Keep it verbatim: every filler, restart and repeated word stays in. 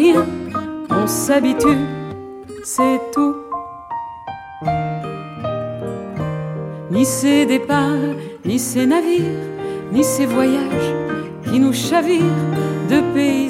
rien, on s'habitue, c'est tout. Ni ces départs, ni ces navires, ni ces voyages qui nous chavirent de pays